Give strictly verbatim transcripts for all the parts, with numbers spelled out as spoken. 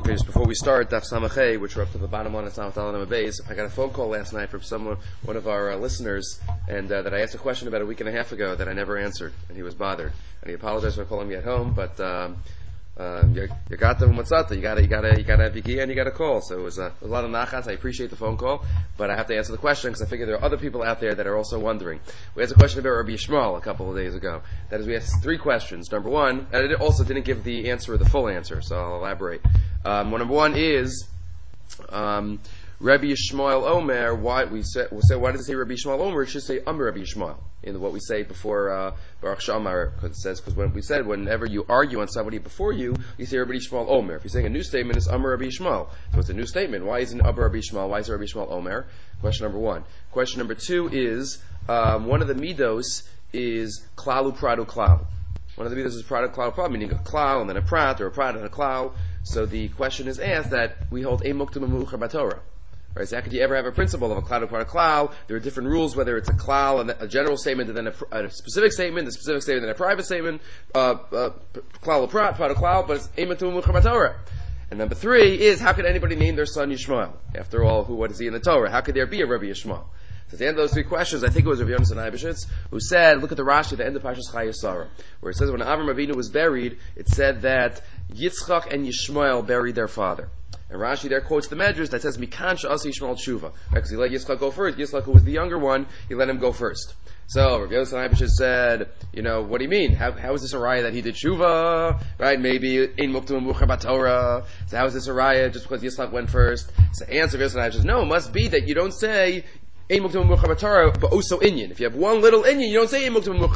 Okay, just before we start, Daf Samachay, which we're up to the bottom line of Samach Dalet Beis, I got a phone call last night from someone, one of our uh, listeners, and uh, that I asked a question about a week and a half ago that I never answered, and he was bothered, and he apologized for calling me at home, but um, uh, you, you got the matzata, you got to, you got to, you got to have your and you got to call. So it was, uh, it was a lot of nachas. I appreciate the phone call, but I have to answer the question because I figure there are other people out there that are also wondering. We asked a question about Rabbi Yishmael a couple of days ago. That is, we asked three questions. Number one, and it also didn't give the answer, the full answer, so I'll elaborate. Um, well, number one is um, Rabbi Yishmael Omer. Why we say, we say why does it say Rabbi Yishmael Omer? It should say Amar Rabbi Yishmael in what we say before uh, Baruch Shamar, because it says because when we said whenever you argue on somebody before you, you say Rabbi Yishmael Omer. If you're saying a new statement, it's Amar Rabbi Yishmael. So it's a new statement. Why isn't Amar Rabbi Yishmael? Why is it Rabbi Yishmael Omer? Question number one. Question number two is um, one of the midos is klalu pradu klal. One of the midos is pradu klal klal, meaning a klal and then a prat or a prat and a klal. So the question is asked that we hold a muktam mu'uchar b'Torah. Right? So how could you ever have a principle of a klal upon a klal? There are different rules, whether it's a klal and a general statement and then a, a specific statement, a specific statement and a private statement, uh, uh, klal prat, prat klal, but it's a muktam mu'uchar b'Torah. And number three is, how could anybody name their son Yishmael? After all, who, what is he in the Torah? How could there be a Rabbi Yishmael? So at the end of those three questions, I think it was Rabbi Yonasan Eibeshitz who said, look at the Rashi at the end of Parshas Chayei Sarah, where it says when Avram Avinu was buried, it said that Yitzchak and Yishmael buried their father. And Rashi there quotes the Medrash that says, Mikan she'asa Yishmael tshuva. Because he let Yitzchak go first. Yitzchak, who was the younger one, he let him go first. So Rabbi Yonasan Eibeshitz said, you know, what do you mean? How, how is this a raya that he did tshuva? Right? Maybe in muktam mu'uchar b'Torah. So how is this a raya just because Yitzchak went first? So the answer of Yonasan Eibeshitz, no, it must be that you don't say but also inyan. If you have one little inyan, you don't say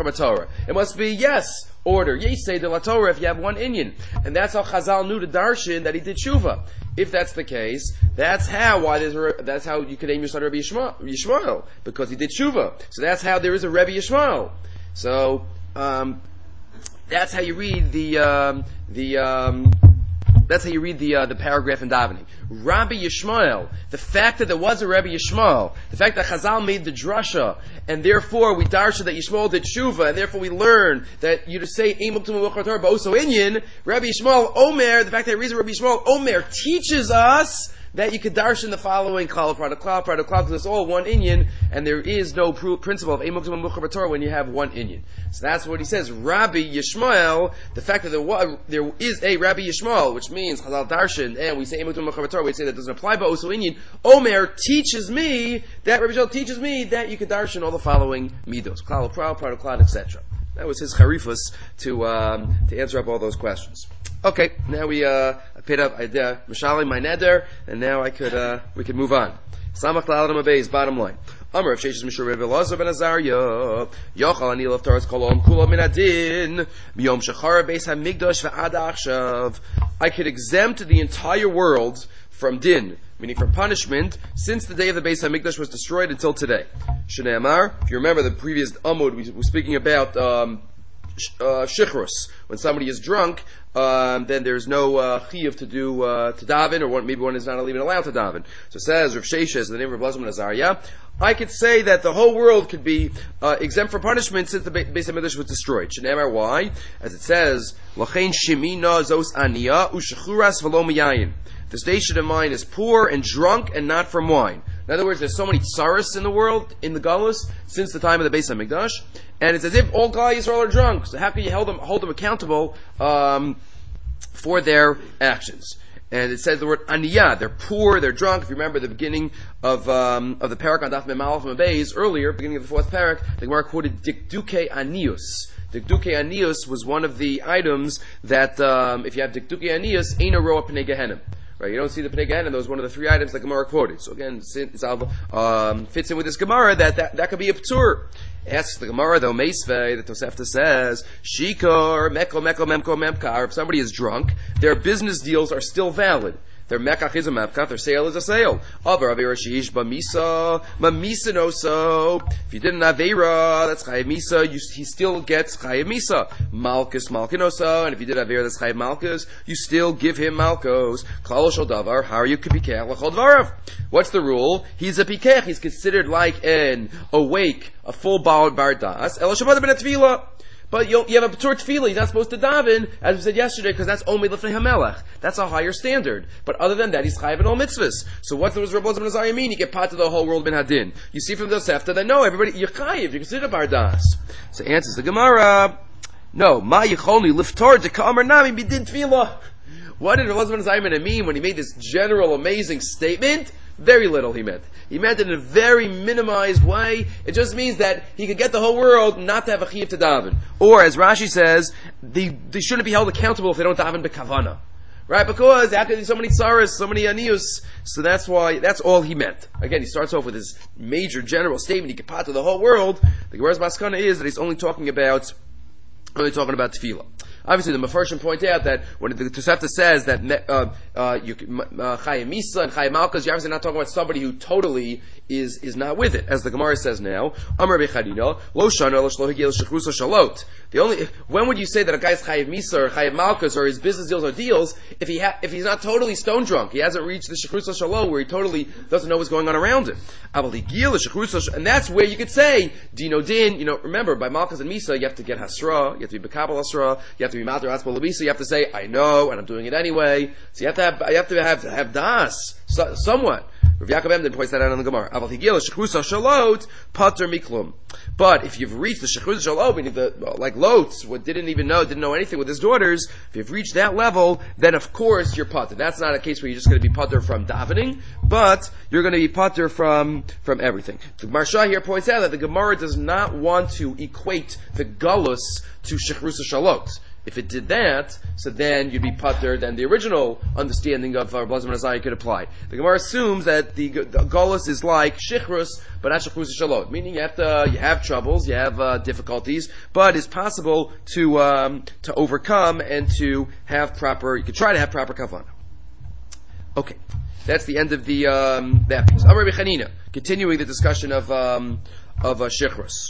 it must be yes, order. Yes, say the la Torah if you have one inyan. And that's how Chazal knew to darshan that he did tshuva. If that's the case, that's how why there's a, that's how you could name your son Rabbi Yishmael, because he did tshuva. So that's how there is a Rabbi Yishmael. So um, that's how you read the um, the um, That's how you read the uh, the paragraph in davening. Rabbi Yishmael, the fact that there was a Rabbi Yishmael, the fact that Chazal made the drasha, and therefore we darsha that Yishmael did tshuva, and therefore we learn that you to say Ein muktam mu'uchar b'Torah, but also inyan. Rabbi Yishmael Omer, the fact that the reason Rabbi Yishmael Omer teaches us that you could darshan the following klal prad klal prad klal, because it's all one inyan, and there is no pr- principle of Ein muktam mu'uchar b'Torah when you have one inyan. So that's what he says. Rabbi Yishmael, the fact that there was, there is a Rabbi Yishmael, which means Chazal darshan, and we say Ein muktam mu'uchar b'Torah, we say that doesn't apply, but also inyan. Omer teaches me that Rabbi Yishmael teaches me that you could darshan all the following midos, klal prad prad klal, et cetera. That was his charifus to um, to answer up all those questions. Okay, now we uh, I paid up, I did uh, Mishalim my neder, and now I could uh, we could move on. Samach Dalet Beis, bottom line. Amar of Sheshes Mishur Rebbe Elazar ben Azariah, Yochal Ani Lov Taras Kolom Kula Min Adin, Miyom Shachar Beis HaMikdash Ve'ad Achshav. I could exempt the entire world from din, meaning from punishment, since the day of the Beis HaMikdash was destroyed until today. Shnei Amar, if you remember the previous Amud, we were speaking about um, uh, Shichrus. When somebody is drunk, um, then there's no uh, chiyuv to do uh, to daven, or one, maybe one is not even allowed to daven. So it says, Rav Sheshes, the name of Rav Elazar ben Azariah, I could say that the whole world could be uh, exempt from punishment since the Beis HaMikdash was destroyed. Shneimar, why? As it says, L'chein shemina zos aniya u'shechuras v'lo miyayin. The station of mine is poor and drunk and not from wine. In other words, there's so many tsaris in the world, in the Galus, since the time of the Beis HaMikdash, and it's as if all Klal Yisrael are drunk. So how can you hold them, hold them accountable um, for their actions? And it says the word aniyah, they're poor, they're drunk. If you remember the beginning of um, of the parak on Daf Mem Aleph Mem Beis earlier, beginning of the fourth parak, the Gemara quoted dikduke anius. Dikduke anius was one of the items that um, if you have dikduke anius, ain't a roa pnei gehenim. Right, you don't see the Pnei Gehenim. That was one of the three items that Gemara quoted. So again, it's, um, fits in with this Gemara that, that that could be a ptur. Asks the Gemara though, Meisvei, the Tosefta says, Shikar, Meko, Meko, Memko, Memkar. If somebody is drunk, their business deals are still valid. Their mekach is a mekach, their sale is a sale. Avar avera sheish b'misa, b'misa no so. If you did an avera, that's chayiv misa, you, he still gets chayiv misa. Malkus malkinoso, and if you did avera, that's chayiv malkus, you still give him malkos. Klal shel davar, how are you pikech l'chol dvarav? What's the rule? He's a pikech, he's considered like an awake, a full bar bar das. El shabbat ben atvila. But you you have a Patur Tefillah, he's not supposed to daven, as we said yesterday, because that's only Lefnei HaMelech. That's a higher standard. But other than that, he's chayav in all mitzvahs. So what does Rabbi Elazar ben Azariah mean? You get part of the whole world ben hadin. You see from the Tosefta that no, everybody, you're chayav, you consider bardas. So answers the Gemara, no, ma yicholni liftar de ka'amar nami bidin tefillah. What did Rabbi Elazar ben Azariah mean when he made this general, amazing statement? Very little he meant. He meant it in a very minimized way. It just means that he could get the whole world not to have a chiyuv to daven. Or, as Rashi says, they, they shouldn't be held accountable if they don't daven b'kavana. Right? Because after there's so many tsaras, so many anius, so that's why, that's all he meant. Again, he starts off with his major general statement, he could pot to the whole world. The Gemara's maskana is that he's only talking about, only talking about tefillah. Obviously, the Mefarshim point out that when the Tosefta says that uh, uh, you, uh, Chayim Misa and Chayim Malkas, you're obviously not talking about somebody who totally is is not with it, as the Gemara says now. Amar Bechadina, Lo Shana Lo Shlo Higel Shechrusa Shalot. The only when would you say that a guy's Chayim Misa or Chayim Malkas or his business deals or deals if he ha- if he's not totally stone drunk, he hasn't reached the Shechrusa Shalot where he totally doesn't know what's going on around him. And that's where you could say Dino Din. You know, remember by Malkas and Misa, you have to get Hasra, you have to be Bekabel Hasra, you have to be Mater Atzma Labisa, you have to say I know and I'm doing it anyway. So you have to have you have to have have das so, somewhat. Rav Yaakov Emden points that out in the Gemara. Aval higil shechrusa shalot pater miklum. But if you've reached the shechrusa shalot, meaning the well, like Lot, what didn't even know, didn't know anything with his daughters, if you've reached that level, then of course you're pater. That's not a case where you're just going to be pater from davening, but you're going to be pater from from everything. The Gemara Shah here points out that the Gemara does not want to equate the galus to shechrusa shalot. If it did that, so then you'd be putter, then the original understanding of Rabbi Elazar ben Azariah could apply. The Gemara assumes that the, the Golus is like Shichrus, but not Shechrus Shalot. Meaning you have to, you have troubles, you have uh, difficulties, but it's possible to um, to overcome and to have proper, you could try to have proper kavanah. Okay. That's the end of the um, that piece. Amar Rabbi Chanina, continuing the discussion of um, of uh, Shichrus.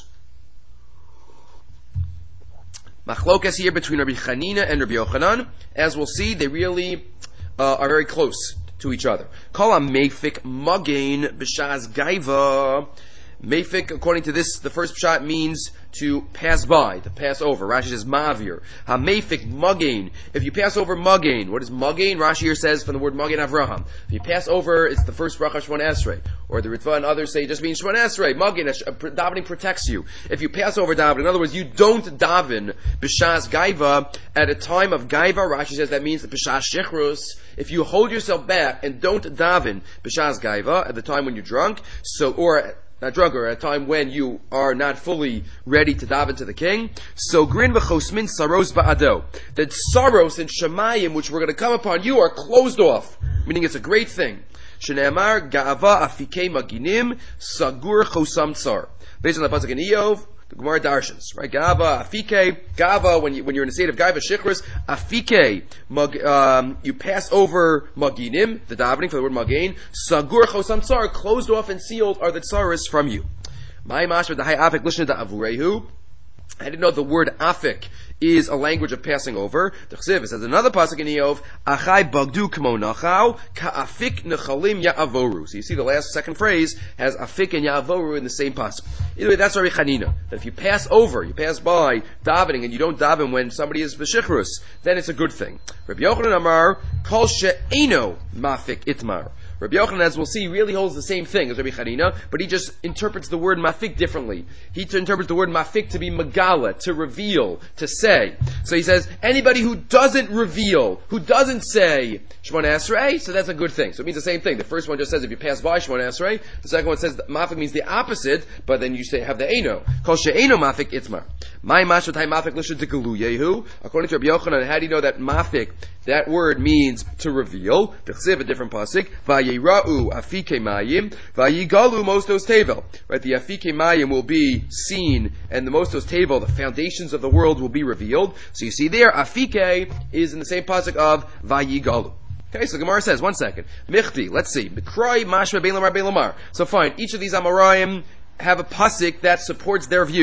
Machlokas here between Rabbi Chanina and Rabbi Yochanan. As we'll see, they really uh, are very close to each other. Kol ha-meifik magain b'shas gaiva. Meifik, according to this, the first pshat means to pass by, to pass over. Rashi says mavir. Ha-meifik magain. If you pass over magain, what is magain? Rashi here says from the word magain Avraham. If you pass over, it's the first bracha Shemona Esrei. Or the Ritva and others say it just means Shemona Esrei. Magain, davening protects you. If you pass over davening, in other words, you don't daven b'shas gaiva at a time of gaiva. Rashi says that means b'shas shechrus. If you hold yourself back and don't daven b'shas gaiva at the time when you're drunk, so or not drunk, or at a time when you are not fully ready to daven to the king. So grin v'chosmin saros ba'ado. That saros and shemayim, which we're going to come upon you, are closed off. Meaning it's a great thing. Shneamar ga'ava afikei maginim sagur chosam tsar. Based on the pasuk in Iyov, the Gemara darshans, right? Gava, afike, gava, when you, when you're in a state of gaiva shichrus, afike, mag, um, you pass over maginim, the davening for the word magain, sagur chosam tsar, closed off and sealed are the tsaris from you. My mashma, the hay afik, listen to avurehu. I didn't know the word afik is a language of passing over. The Chsiv says another pasuk in Iyov, Achai bagdu k'mo nachau, ka'afik nechalim ya'avoru. So you see the last second phrase has afik and ya'avoru in the same pasuk. Either way, that's Rabbi Chanina. That if you pass over, you pass by davening, and you don't daven when somebody is b'shichrus, then it's a good thing. Rabbi Yochanan Amar, kol she'eno mafik itmar. Rabbi Yochanan, as we'll see, really holds the same thing as Rabbi Chanina, but he just interprets the word mafik differently. He interprets the word mafik to be magala, to reveal, to say. So he says, anybody who doesn't reveal, who doesn't say Shemona Esrei, so that's a good thing. So it means the same thing. The first one just says if you pass by Shemona Esrei. The second one says that mafik means the opposite, but then you say have the eno. Kol she'eno mafik itmar. My mashatai mafik lishon tekelu yehu. According to Rabbi Yochanan, how do you know that mafik, that word means to reveal? The Chsiv, a different pasuk. Vayira'u afike mayim, vayigalu mostos tevel. Right, the afike mayim will be seen, and the mostos tevel, the foundations of the world, will be revealed. So you see there, afike is in the same pasuk of vayigalu. Okay, so Gemara says, one second. Michti, let's see. Mikrai, Mashma, Bein Lamar, Bein Lamar. So fine, each of these Amoraim have a pasuk that supports their view.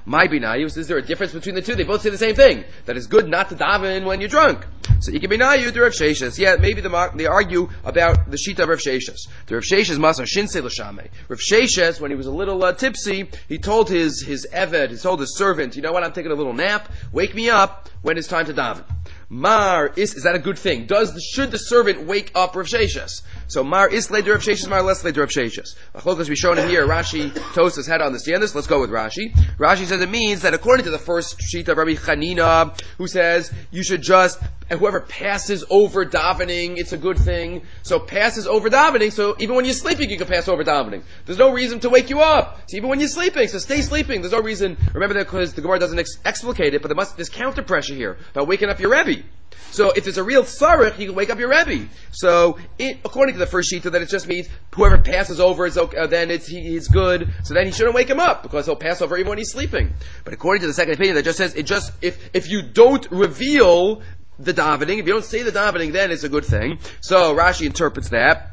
My binayu, is there a difference between the two? They both say the same thing, that it's good not to daven when you're drunk. So Ika binayu, the Rav Sheshes. Yeah, maybe the, they argue about the shita of Rav Sheshes. The Rav Sheshes masar shinsei l'shamei. Rav Sheshes, when he was a little uh, tipsy, he told his, his eved, he told his servant, you know what, I'm taking a little nap, wake me up when it's time to daven. Mar is, is that a good thing? Does the, should the servant wake up Rav Sheshes? So Mar is later Rav Sheshes, Mar less later Rav Sheshes. Achlokas we shown in here, Rashi toast us how to understand this. Let's go with Rashi. Rashi says it means that according to the first sheet of Rabbi Chanina, who says you should just, whoever passes over davening, it's a good thing. So passes over davening, so even when you're sleeping you can pass over davening. There's no reason to wake you up. So even when you're sleeping, so stay sleeping. There's no reason, remember that because the Gemara doesn't ex- explicate it, but there must, there's counter pressure here about waking up your Rebbe. So if it's a real tzarech, you can wake up your Rebbe. So it, according to the first shita, that it just means whoever passes over is okay, uh, then it's he, he's good. So then he shouldn't wake him up because he'll pass over even when he's sleeping. But according to the second opinion, that just says it just if if you don't reveal the davening, if you don't say the davening, then it's a good thing. So Rashi interprets that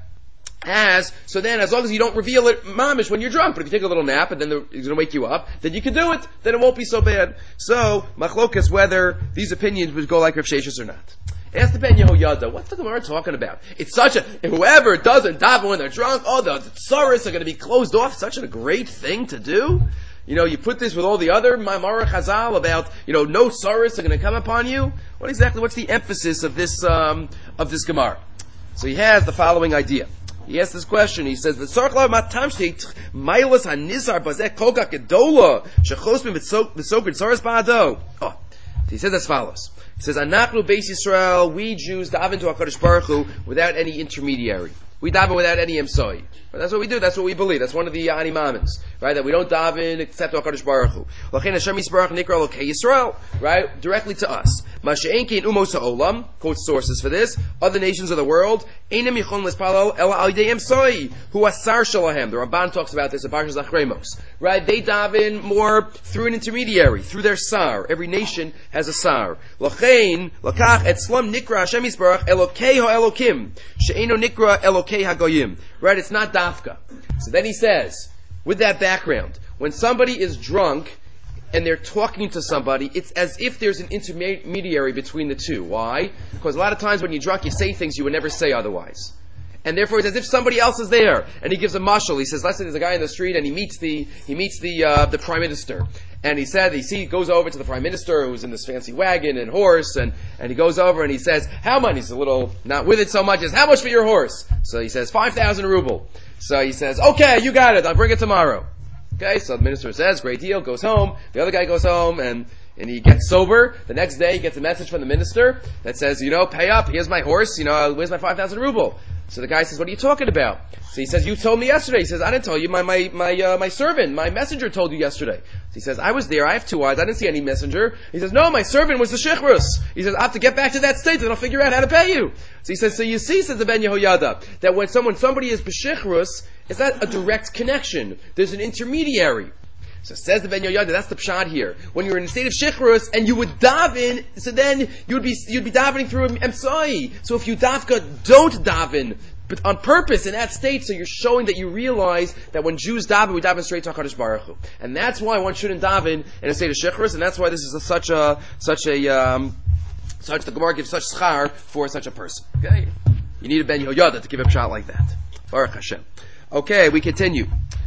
as, so then as long as you don't reveal it mamish when you're drunk, but if you take a little nap and then the, it's going to wake you up, then you can do it, then it won't be so bad. So, machlokas, whether these opinions would go like Rav Sheshes or not. Ask the Ben Yehoyada, what's the Gemara talking about? It's such a, whoever doesn't daven when they're drunk, oh, the tsaris are going to be closed off, such a great thing to do. You know, you put this with all the other Ma'amar Chazal about, you know, no tsaris are going to come upon you. What exactly, what's the emphasis of this, um, of this Gemara? So he has the following idea. He asks this question. He says, "V'tzarich matam shteit mailas hanizar bazeh kolka gedola shechos b'mitzok b'tzaris ba'ado." Oh, he says as follows. He says, "Anachnu Beis Yisrael, we Jews daven to HaKadosh Baruch Hu without any intermediary. We daven without any emsoi. That's what we do. That's what we believe. That's one of the Ani Mamins, right? That we don't daven except to HaKadosh Baruch Hu. L'chein Hashem Yisbarach Nikra Lokei Yisrael, right? Directly to us. Masha'en kein umos ha'olam, quotes sources for this. Other nations of the world, einem yichon l'spalal ela al yidei emsoi, hu asar shalahem. The Ramban talks about this in Parshas Achremos, right? They daven more through an intermediary, through their sar. Every nation has a sar. L'chein lakach etzlam nikra Hashem Yisbarach Elokei ha'elokim, she'eno nikra Elokei ha'goyim. Right? It's not dafka. So then he says, with that background, when somebody is drunk and they're talking to somebody, it's as if there's an intermediary between the two. Why? Because a lot of times when you're drunk, you say things you would never say otherwise. And therefore it's as if somebody else is there. And he gives a mashal. He says, let's say there's a guy in the street and he meets the, he meets the, uh, the prime minister. And he said, he see, goes over to the prime minister who's in this fancy wagon and horse, and, and he goes over and he says, how much? He's a little, not with it so much, he says, how much for your horse? So he says, five thousand ruble. So he says, okay, you got it, I'll bring it tomorrow. Okay, so the minister says, great deal, goes home, the other guy goes home, and, and he gets sober. The next day he gets a message from the minister that says, you know, pay up, here's my horse, you know, where's my five thousand ruble? So the guy says, what are you talking about? So he says, you told me yesterday. He says, I didn't tell you. My my my uh, my servant, my messenger told you yesterday. So he says, I was there. I have two eyes. I didn't see any messenger. He says, no, my servant was the shechrus. He says, I have to get back to that state, then I'll figure out how to pay you. So he says, so you see, says the Ben Yehoyada, that when someone somebody is b'shechrus, it's not a direct connection. There's an intermediary. So says the Ben Yehoyada, that's the pshat here. When you're in a state of shechrus and you would daven, so then you would be you'd be davening through an emsai. So if you dafka don't daven, but on purpose in that state, so you're showing that you realize that when Jews daven, we daven straight to HaKadosh Baruch Hu. And that's why one shouldn't daven in a state of shechrus, and that's why this is a, such a, such a, um, such, the Gemara gives such schar for such a person. Okay? You need a Ben Yehoyada to give a shot like that. Baruch Hashem. Okay, we continue.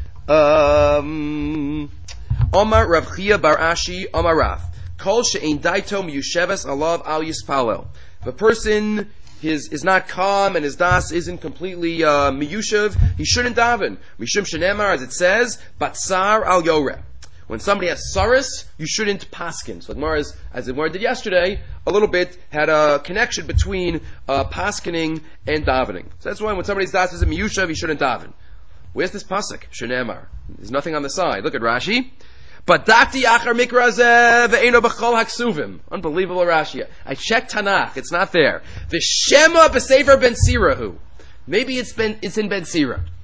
Um, Omar Rav Chia Bar Ashi, Omar Rav. Kol she'ein daito miyusheves alav al yispalel. If a person His is not calm and his das isn't completely uh, miyushav, he shouldn't daven. Mishum shenemar, as it says, batsar al yoreh. When somebody has saris, you shouldn't paskin. So Gemara, as, as the Gemara did yesterday, a little bit had a connection between uh, paskining and davening. So that's why when somebody's das isn't miyushav, he shouldn't daven. Where's this pasuk? Shenemar. There's nothing on the side. Look at Rashi. Badakti achar mikrazeh ve'eno b'chol haksuvim. Unbelievable Rashi. I checked Tanakh. It's not there. V'shema b'sefer ben sirahu. Maybe it's been, it's in Ben Sira.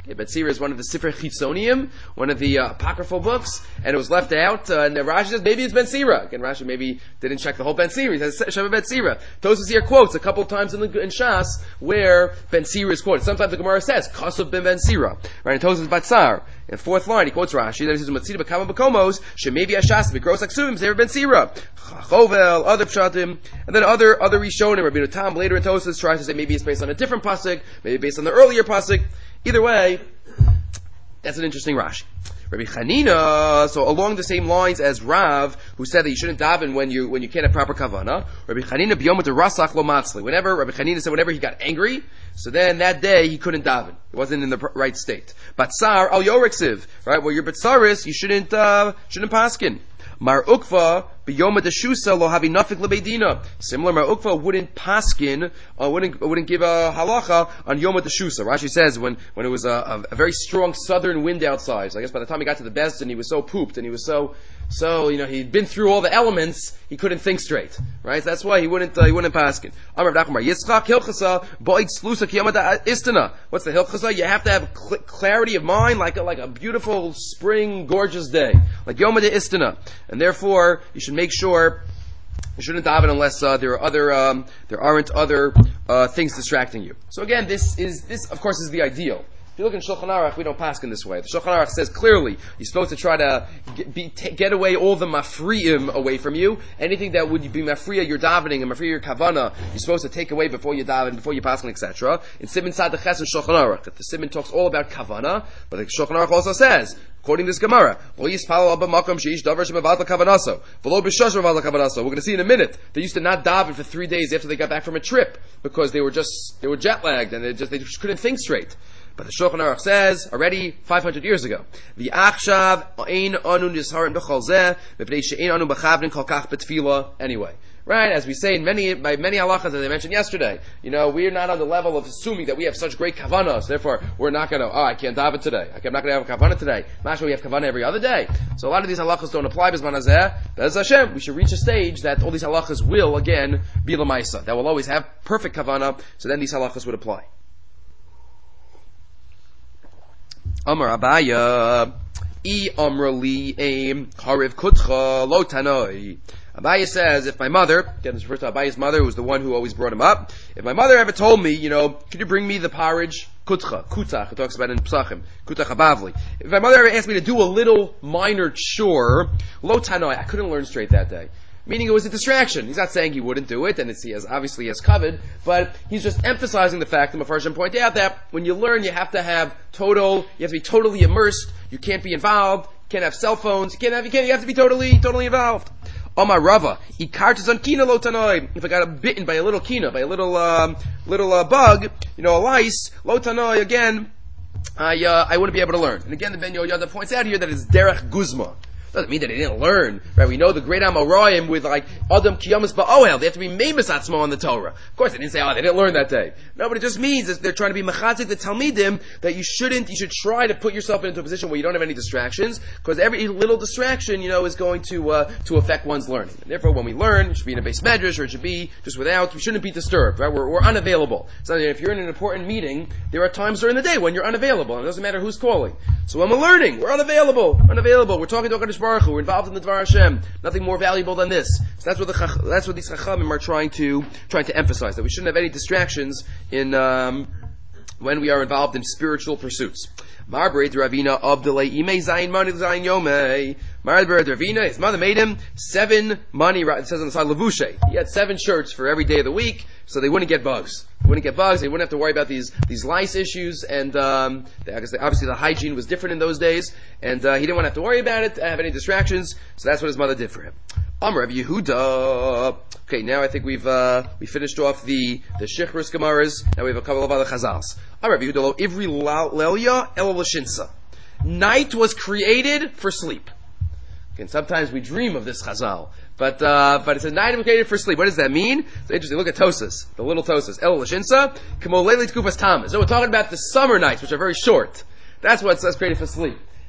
Ben Sira is one of the Sifrei Chitzonium, one of the uh, apocryphal books, and it was left out. Uh, and Rashi says maybe it's Ben Sira. Again, Rashi maybe didn't check the whole Ben Sira. He says Sheva Ben Sira. Tosfos here quotes a couple of times in, the, in Shas where Ben Sira is quoted. Sometimes the Gemara says Kasav ben Ben Sira. Right in Tosfos Batzar. In the fourth line, he quotes Rashi that he says Matzida B'Kama B'Komos Shemevi Ashas B'Gros Aksuvim Zever Ben Sira. Chovel, other pshatim, and then other other Rishonim. Rabbi Tam later in Tosfos tries to say maybe it's based on a different pasuk, maybe based on the earlier pasuk. Either way, that's an interesting Rashi. Rabbi Chanina, so along the same lines as Rav, who said that you shouldn't daven when you when you can't have proper kavana. Rabbi Chanina biyom to rasach lo matzli. Whenever Rabbi Chanina said whenever he got angry, so then that day he couldn't daven. He wasn't in the right state. Batsar al yoriksiv, right? Well, your batsaris you shouldn't uh, shouldn't paskin. Mar Ukva biyoma deshusa lo havi nafik lebeidina. Similar, Mar Ukva wouldn't paskin, uh, wouldn't wouldn't give a halacha on yoma deshusa. Rashi says when when it was a, a, a very strong southern wind outside. So I guess by the time he got to the Bezdin, he was so pooped and he was so so you know he'd been through all the elements, he couldn't think straight. Right? That's why he wouldn't uh, he wouldn't paskin. Amar Dachmar Yitzchak Hilchasa Boig Slusa Kiyama Istana. What's the Hilchasa? You have to have cl- clarity of mind, like a, like a beautiful spring, gorgeous day, like Yoma de Istana. And therefore, you should make sure you shouldn't daven unless uh, there are other um, there aren't other uh, things distracting you. So again, this is this of course is the ideal. If you look in Shulchan Aruch, we don't pass in this way. The Shulchan Aruch says clearly you're supposed to try to get, be, t- get away all the mafriim away from you. Anything that would be mafriya your davening and mafriya your kavana, you're supposed to take away before you daven, before you pass, et cetera. In Siman Tzad Ches and Shulchan Aruch, the Siman talks all about kavana, but the Shulchan Aruch also says, according to this Gemara, we're going to see in a minute, they used to not daven for three days after they got back from a trip because they were just they were jet lagged and they just they just couldn't think straight. But the Shulchan Aruch says already five hundred years ago, the achshav ein anu nisharim b'chol zeh mepnei she'ein anu b'chavnin kol kach b'tefila. Anyway, right? As we say in many by many halachas, as I mentioned yesterday, you know, we're not on the level of assuming that we have such great kavanos. Therefore, we're not going to. Oh, I can't daven today. I'm not going to have a kavana today. Mashma, we have kavana every other day. So a lot of these halachas don't apply. B'zman hazeh, Be'ez Hashem, we should reach a stage that all these halachas will again be l'maisa. That will always have perfect kavana. So then these halachas would apply. Amar Abaya, I amrali aim hariv kutcha lo tanoi. Abaya says, if my mother, again this refers to Abaya's mother, who was the one who always brought him up, if my mother ever told me, you know, could you bring me the porridge, kutcha, kutach, it talks about it in Psachim, kutach habavli. If my mother ever asked me to do a little minor chore, lo tanoi, I couldn't learn straight that day. Meaning it was a distraction. He's not saying he wouldn't do it, and it's, he has, obviously he has covered, but he's just emphasizing the fact, and Mefarshim point out that when you learn, you have to have total, you have to be totally immersed, you can't be involved, you can't have cell phones, you can't have, you can't, you have to be totally, totally involved. Omar Rava, ikartas on kina lo tanoi. If I got bitten by a little kina, by a little, um, little, uh, bug, you know, a lice, lo tanoi, again, I, uh, I wouldn't be able to learn. And again, the Ben Yehoyada points out here that it's derech guzma. Doesn't mean that he didn't learn, right? We know the great Amoraim with like Adam Kiyamas Ba'ohel. They have to be Memes Atzmo on the Torah. Of course, they didn't say, oh, they didn't learn that day. No, but it just means that they're trying to be Mechatzik the Talmidim that you shouldn't, you should try to put yourself into a position where you don't have any distractions, because every little distraction, you know, is going to uh, to affect one's learning. And therefore, when we learn, it should be in a base medrash, or it should be just without. We shouldn't be disturbed, right? We're, we're unavailable. So if you're in an important meeting, there are times during the day when you're unavailable, and it doesn't matter who's calling. So when we're learning, we're unavailable, unavailable. We're talking to HaKadosh Baruch Hu. We're involved in the Dvar Hashem. Nothing more valuable than this. So that's what the that's what these Chachamim are trying to trying to emphasize, that we shouldn't have any distractions in um, when we are involved in spiritual pursuits. Marbreit Ravina Abdullah Imei Zayin Mani Zayin Yomei. Marbreit Ravina, his mother made him seven money. It says on the side Levushe. He had seven shirts for every day of the week, so they wouldn't get bugs. They wouldn't get bugs. They wouldn't have to worry about these these lice issues, and um, they, obviously the hygiene was different in those days, and uh, he didn't want to have to worry about it, have any distractions. So that's what his mother did for him. Amar Rabbi Yehuda. Okay, now I think we've uh, we finished off the the Shichrus Gemaras. Now we have a couple of other Chazals. Amar Rabbi Yehuda lo ivri lelia el l'shinsa. Night was created for sleep. Okay, and sometimes we dream of this Chazal. But, uh, but it's a night created for sleep. What does that mean? It's interesting. Look at Tosas, the little Tosas. El Lashinsa, Kamo Leili Tkupas Tamas. So we're talking about the summer nights, which are very short. That's what it says created for sleep.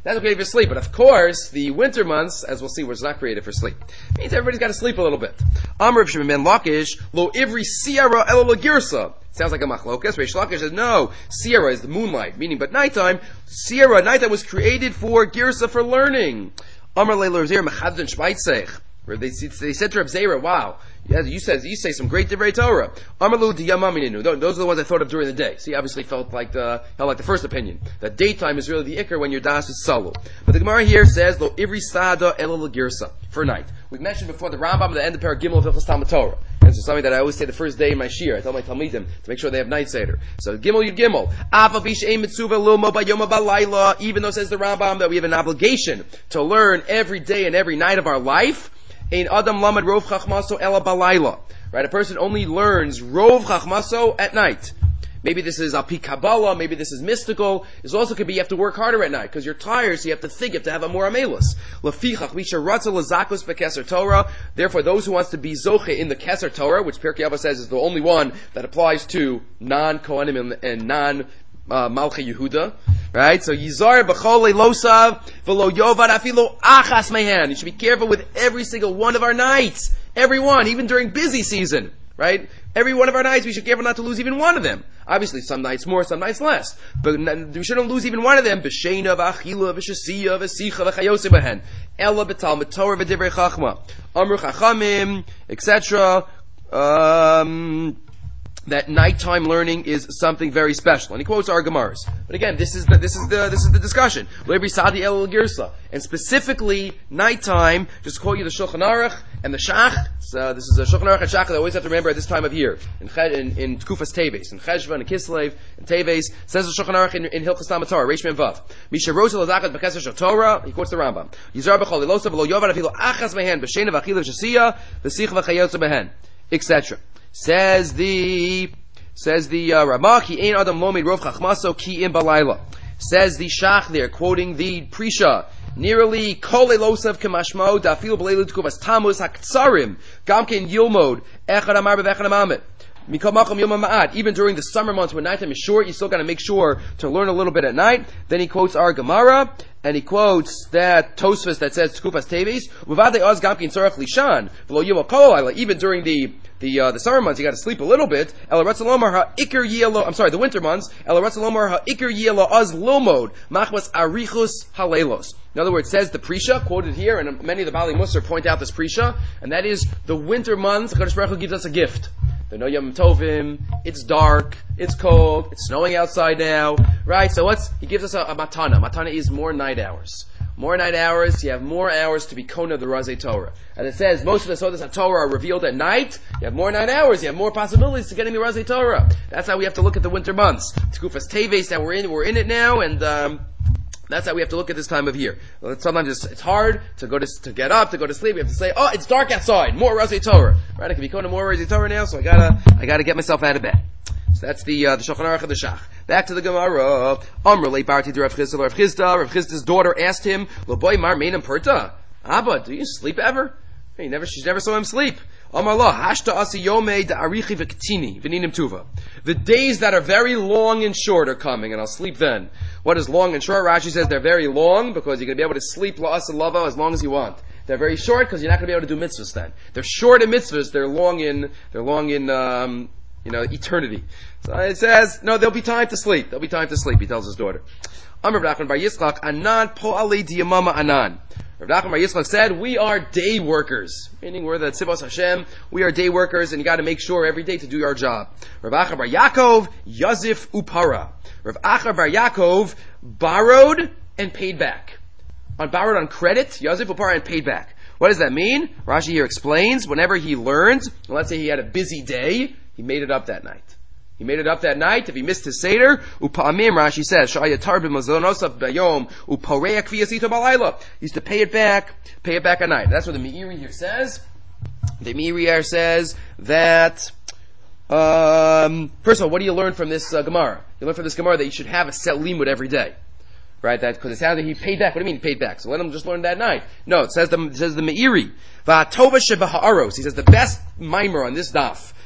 That's okay for sleep. But of course, the winter months, as we'll see, was not created for sleep. It means everybody's got to sleep a little bit. Amr Shimon ben Lakish, lo ivri siyara elo lo girsa. Sounds like a machlokas. Reish Lakish says, no, siyara is the moonlight, meaning, but nighttime, siyara, nighttime was created for girsa, for learning. Amr leilor zir mechadden shvaitzech. They, they said to Reb Zera, wow, you said you say some great divrei Torah. Amalu diyamamininu. Those are the ones I thought of during the day. So he obviously felt like the held like the first opinion, that daytime is really the ikr when your das is salu. But the Gemara here says lo ivri sada elo girsa, for night. We've mentioned before the Rambam at the end of Parag Gimel of Hilchos Talmud Torah. And this is something that I always say the first day in my shir. I tell my talmidim to make sure they have night seder. So Gimel Yud Gimel. Ava b'she'ei mitzvah lilmo b'yoma b'layla. Even though says the Rambam that we have an obligation to learn every day and every night of our life. Ein adam lamad rov chachmaso ela balayla. Right, a person only learns rov chachmaso at night. Maybe this is alpi Kabbalah, maybe this is mystical. This also could be you have to work harder at night because you're tired, so you have to think, you have to have a more amelus. Lefichach misha ratza lazakos bekeser Torah. Therefore, those who wants to be zoche in the keser Torah, which Pirkei Avos says is the only one that applies to non-Kohanim and, and non uh, Malchei Yehuda. Right? So Yizar b'chol losav v'lo yovad afilo achas mehan. You should be careful with every single one of our nights. Every one, even during busy season. Right? Every one of our nights, we should be careful not to lose even one of them. Obviously, some nights more, some nights less. But we shouldn't lose even one of them. B'sheina v'achila v'shasiya v'sicha v'chayose b'hen. Ella b'talmud Torah v'divrei chachma. Amru chachamim, et cetera. Um... that nighttime learning is something very special, and he quotes our Gemaras. But again, this is the this is the this is the discussion. And specifically nighttime. Just to quote you the Shulchan Aruch and the Shach. So this is a Shulchan Aruch and Shach that I always have to remember at this time of year in in, in Tkufas Teves, in Cheshvan, and Kislev, and Teves. Says the Shulchan Aruch in, in Hilchos Talmud Torah, Reish Mem Vav. Misha Rosa Lazakat B'Keser Torah. He quotes the Rambam. Yizar b'chol ilosav v'lo yovad afilu achas mehen b'sheina v'achila v'shasiya v'sich v'chayotza mehen, et cetera. Says the says the uh, Ramah, ki ein adam lo mid rov chachmaso ki im balayla. Says the Shach there, quoting the Prisha, nearly kol elosav kemashmo dafil b'leilu tkuvas tammuz haktsarim gamken yilmod echad amar b'echad amamet. Even during the summer months when nighttime is short, you still got to make sure to learn a little bit at night. Then he quotes our Gemara, and he quotes that Tosfos that says Tkufas Teves, even during the the uh, the summer months, you got to sleep a little bit. I'm sorry, the winter months. In other words, says the Prisha, quoted here, and many of the Bali Musar point out this Prisha, and that is the winter months, HaKadosh Baruch Hu gives us a gift. There are no Yom Tovim, it's dark, it's cold, it's snowing outside now, right? So what's, he gives us a, a matana. Matana is more night hours. More night hours, you have more hours to be Kona the Razei Torah. And it says, most of the Sodas HaTorah are revealed at night, you have more night hours, you have more possibilities to getting the Razei Torah. That's how we have to look at the winter months. Tkufas Teves that we're in, we're in it now, and, um, that's how we have to look at this time of year. Sometimes it's, it's hard to go to to get up, to go to sleep. We have to say, "Oh, it's dark outside. More Razei Torah." Right? I can be going to more Razei Torah now, so I gotta I gotta get myself out of bed. So that's the uh, the Shulchan Aruch and the Shach. Back to the Gemara. Amrulei Barti Rav Chisda. Rav Chisda. Rav Chisda's daughter asked him, "Lo boy mar meinam perta? Abba, do you sleep ever?" He never she never saw him sleep. Amar hashta asi yomei da'arichi v'ktini v'ninim tuva. The days that are very long and short are coming, and I'll sleep then. What is long and short? Rashi says they're very long because you're going to be able to sleep la'as and lava as long as you want. They're very short because you're not going to be able to do mitzvahs then. They're short in mitzvahs. They're long in they're long in um, you know eternity. So it says no, there'll be time to sleep. There'll be time to sleep. He tells his daughter. Amar Nachman bar Yitzchak anan po'alei diyamama anan. Rav Nachman bar Yitzchak said, we are day workers. Meaning we're the Tzivos Hashem. We are day workers, and you got to make sure every day to do our job. Rav Acha bar Yaakov, Yazif Upara. Rav Acha bar Yaakov borrowed and paid back. On borrowed on credit, Yazif Upara, and paid back. What does that mean? Rashi here explains, whenever he learned, let's say he had a busy day, he made it up that night. He made it up that night. If he missed his Seder, upamim, Rashi says, shayatar b'mazonosav bayom, uporeya kviyasito balayla. He used to pay it back, pay it back at night. That's what the Meiri here says. The Meiri here says that, um, first of all, what do you learn from this uh, Gemara? You learn from this Gemara that you should have a set limud every day. Right? That, because it sounds like he paid back. What do you mean he paid back? So let him just learn that night. No, it says the, it says the Meiri. Va'atova shebaha'aros. He says the best mimer on this daf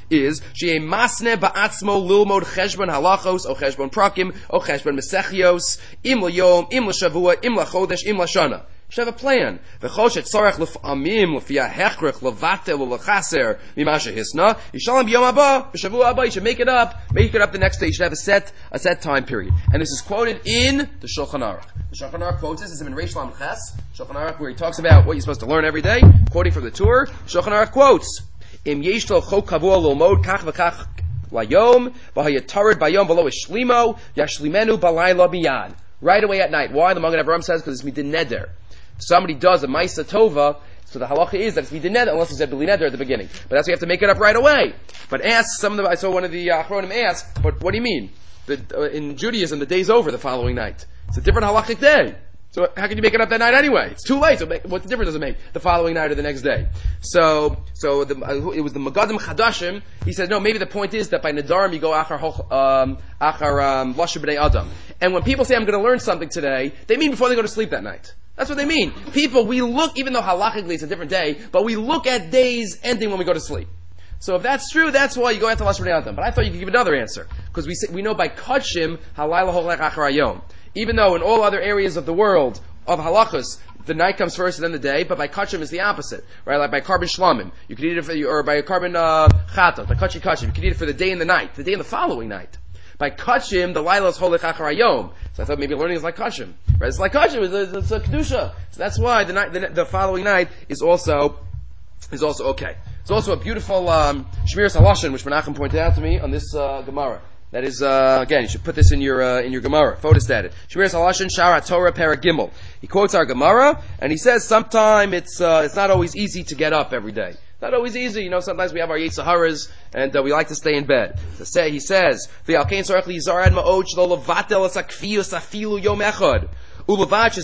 is Shei Masne Ba'atzmo Lilmod Cheshbon Halachos O Cheshbon Prakim O Cheshbon Mesechios Im L'Yom Im L'Shavua Im L'Chodesh Im L'Shana. You should have a plan. V'chol shetzorach l'f'amim l'fiyah hechrich l'vatel l'chaser mimasha hisna. Yishalom b'yom haba b'shavua haba. You should make it up. Make it up the next day. You should have a set a set time period. And this is quoted in the Shulchan Aruch. The Shulchan Aruch quotes this. It's in Reish Lam Ches. Shulchan Aruch, where he talks about what you're supposed to learn every day. Quoting from the Torah. Shulchan Aruch quotes Im yesh lo chok kavua l'lmod kach v'kach layom v'hayatarid bayom v'lo ishlimo yashlimenu balayla miyad. Right away at night. Why? The Magen Avraham says because it's midin neder. Somebody does a Maisa Tova, so the halacha is that it's midin neder unless he said b'li neder at the beginning. But that's why you have to make it up right away. But ask some of the, I saw one of the uh, Achronim ask, but what do you mean? The, uh, in Judaism, the day's over the following night. It's a different halachic day. So how can you make it up that night anyway? It's too late. So make, what difference does it make the following night or the next day? So, so the, uh, it was the Magadim Chadashim. He said, no, maybe the point is that by Nadarim you go achar um, achar um, Lasher B'nai Adam. And when people say I'm going to learn something today, they mean before they go to sleep that night. That's what they mean. People, we look, even though halachically it's a different day, but we look at days ending when we go to sleep. So if that's true, that's why you go after Lasher B'nai Adam. But I thought you could give another answer. Because we say, we know by Kachim, halayla holech achar hayom. Even though in all other areas of the world, of halachas, the night comes first and then the day, but by kachim is the opposite, right? Like by carbon shlamim, you could eat it for, or by carbon uh, chatat, by kachi kachim, you could eat it for the day and the night, the day and the following night. By kachim, the laila is holech achar hayom. So I thought maybe learning is like kachim, right? It's like kachim, it's a, it's a kedusha. So that's why the night, the, the following night is also is also okay. It's also a beautiful um, Shmiras Halashon, which Menachem pointed out to me on this uh, Gemara. That is, uh, again, you should put this in your uh, in your Gemara. Photostat it. Shmiras Halashon, Shara Torah, Para Gimel. He quotes our Gemara, and he says sometime it's uh, it's not always easy to get up every day. Not always easy, you know. Sometimes we have our Yetzaharas, and uh, we like to stay in bed. So say, he says, "V'alkein tzarech lizarad ma'od shelo levatel es hakfiyus afilu yom echad." We all know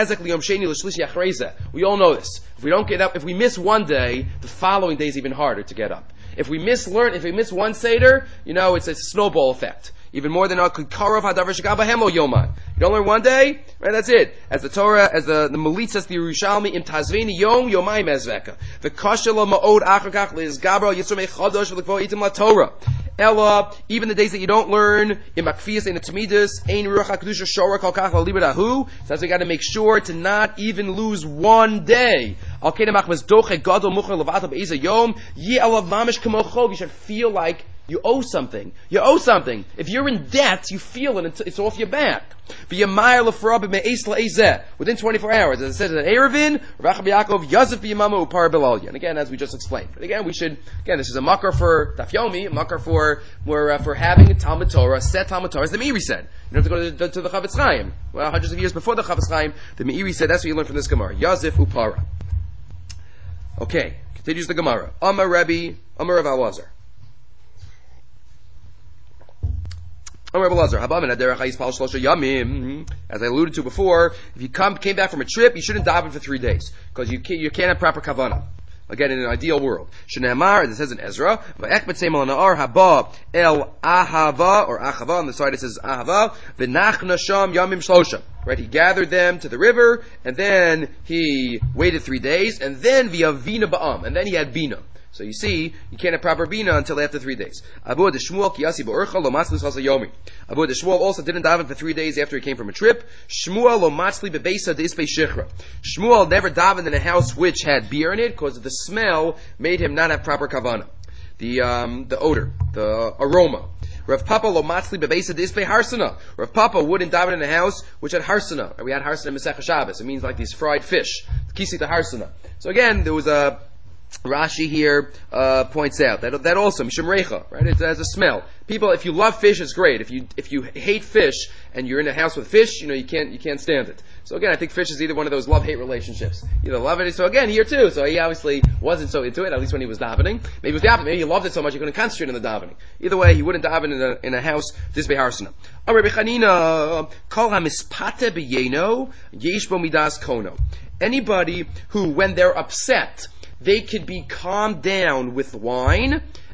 this. If we don't get up, if we miss one day, the following day is even harder to get up. If we miss learn, if we miss one seder, you know, it's a snowball effect. Even more than a karav hadavar shegaba hemo yoman. You don't learn one day, right? That's it. As the Torah, as the the Malit says, the Yerushalmi im tazveni yom yomayim ezveka. The kashelo ma'od achakach liz gabra yitzumei chadosh v'likvo itim la Torah. Ella, even the days that you don't learn, in Makfiyas, in the Tamidus, Ein Ruach HaKedusha Shora Kol Kach L'Libadahu, so we got to make sure to not even lose one day. Al Kedem Achmaz Doche Gadol Mucher Levato Be'eza Yom, Yi Alav Mamish Kamochov, you should feel like you owe something. You owe something. If you're in debt, you feel it, it's off your back. Within twenty-four hours, as it says in Erevin, Rachab Yaakov, Yazif B'Yamama Upar Belalya. And again, as we just explained. But again, we should, again, this is a makar for Daf Yomi, a makar for, for, uh, for having a Talmud Torah, set Talmud Torah, as the Meiri said. You don't have to go to the, to the Chavetz Chaim. Well, hundreds of years before the Chavetz Chaim, the Meiri said, that's what you learn from this Gemara. Yazif Upara. Okay, continues the Gemara. Amar Rebbe, Amar Rav Elazar. As I alluded to before, if you come came back from a trip, you shouldn't daven for three days because you can't, you can't have proper kavanah. Again, in an ideal world, Shneimar, as it says in Ezra, el ahava or achava. On the side it says ahava. V'nachna sham yamim shlosha. Right, he gathered them to the river, and then he waited three days, and then v'yavina ba'am, and then he had bina. So you see, you can't have proper bina until after three days. Abu de Shmuel kiyasi ba'urcha lo matzlis hasa yomi. Abu de Shmuel also didn't daven for three days after he came from a trip. Shmuel lo matzli bebeisa de ispei shichra. Shmuel never davened in a house which had beer in it because the smell made him not have proper kavana. The um, the odor, the aroma. Rav Papa lo matzli bebeisa de ispei harsana. Rav Papa wouldn't daven in a house which had harsana. We had harsana in Masechah Shabbos. It means like these fried fish. Kisi to harsana. So again, there was a Rashi here uh, points out that that also mishum reicha, right? It has a smell. People, if you love fish, it's great. If you if you hate fish and you're in a house with fish, you know you can't you can't stand it. So again, I think fish is either one of those love hate relationships. You either love it. So again, here too. So he obviously wasn't so into it, at least when he was davening. Maybe it was the opposite. Maybe he loved it so much he couldn't concentrate on the davening. Either way, he wouldn't daven in a in a house this beharsana. Rabbi Chanina kol hamispate b'yeno yesh bo midas kono. Anybody who, when they're upset, they could be calmed down with wine.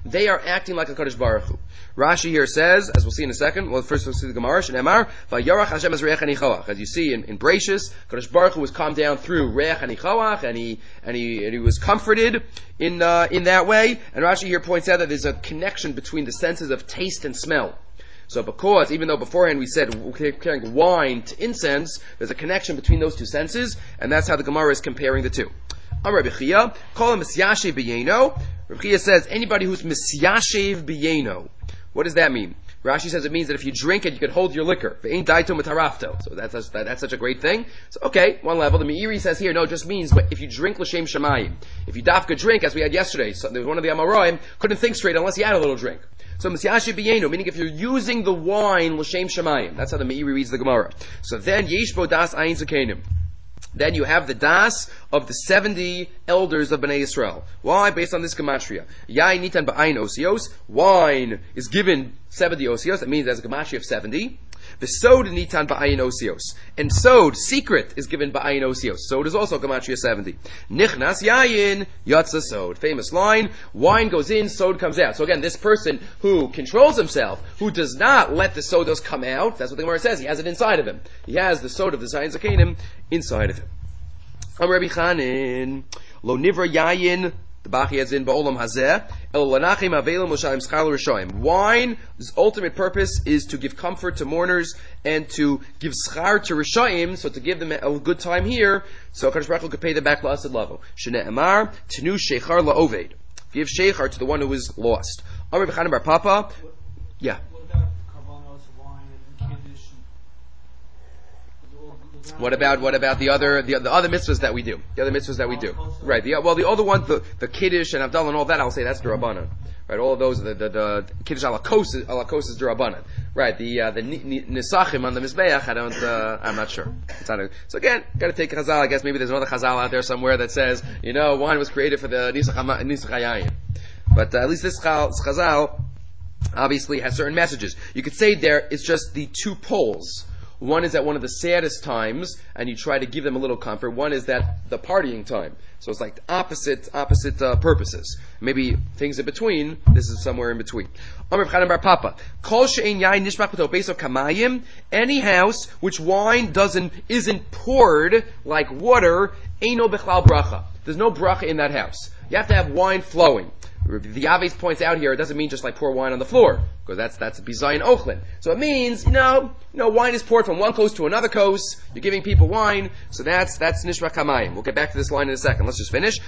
they are acting like a Kadosh Baruch Hu. Rashi here says, as we'll see in a second, well, first we'll see the Gemara, Shneimar, Vayarach Hashem as Reach Hanichoach. As you see in, in Bereishis, Kadosh Baruch Hu was calmed down through Reach Hanichoach, and he, and he, and he was comforted in, uh, in that way. And Rashi here points out that there's a connection between the senses of taste and smell. So because, even though beforehand we said comparing wine to incense, there's a connection between those two senses, and that's how the Gemara is comparing the two. Amar Rabbi Chia, call him Misyashev B'yeno. Rabbi Chia says, anybody who's Misyashev B'yeno. What does that mean? Rashi says it means that if you drink it, you could hold your liquor. Ve'ein daito mitarafto. So that's, that's, that's such a great thing. So okay, one level. The Meiri says here, no, it just means if you drink l'shem shamayim. If you dafka drink, as we had yesterday, so there was one of the Amoraim, couldn't think straight unless he had a little drink. So Misyashev B'yeno, meaning if you're using the wine l'shem shamayim. That's how the Meiri reads the Gemara. So then, yeshbo das ayin zakenim. Then you have the das of the seventy elders of Bnei Yisrael. Why? Based on this gematria. Yain nitan ba'ayin osios. Wine is given seventy osios. That means there's a gematria of seventy. The sod nitan ba'ayin osios. And sod, secret, is given ba'ayin osios. Sod is also gematria seventy. Nichnas yayin yatsa sod. Famous line. Wine goes in, sod comes out. So again, this person who controls himself, who does not let the sodos come out, that's what the Gemara says. He has it inside of him. He has the sod of the Zayin Zakanim inside of him. Am Rabbi Chanin, lo nivra yayin, the Bachi has in ba'olam hazeh, el lanachim avelim l'shalim schal rishoyim. Wine's ultimate purpose is to give comfort to mourners and to give schar to rishoyim, so to give them a good time here, so Kadosh Baruch Hu could pay them back la'asad lavo. Shnei amar, tenu sheichar la'oved. Give sheichar to the one who is lost. Am Rabbi Chanin bar Papa, yeah. What about what about the other the, the other mitzvahs that we do? The other mitzvahs that we do, right? The, well, the other ones, the, the kiddush and Havdalah and all that, I'll say that's the Rabbanan, right? All of those, the the, the kiddush alakos alakos is the Rabbanan, right? The uh, the nisachim on the mizbeach, I don't, uh, I'm not sure. It's not a, so again, got to take Chazal. I guess maybe there's another Chazal out there somewhere that says, you know, wine was created for the nisach hayayin, but uh, at least this Chazal obviously has certain messages. You could say there it's just the two poles. One is at one of the saddest times, and you try to give them a little comfort. One is that the partying time. So it's like opposite, opposite uh, purposes. Maybe things in between. This is somewhere in between. Amar Chanan bar Papa. Kol she'ein yain nishbach b'to beis kamayim. Any house which wine doesn't isn't poured like water, eino bechlal bracha. There's no bracha in that house. You have to have wine flowing. The Yaves points out here, it doesn't mean just like pour wine on the floor, because that's that's bizayin ochlin. So it means, you know, you know, wine is poured from one coast to another coast. You're giving people wine, so that's that's nishra kamayim. We'll get back to this line in a second. Let's just finish.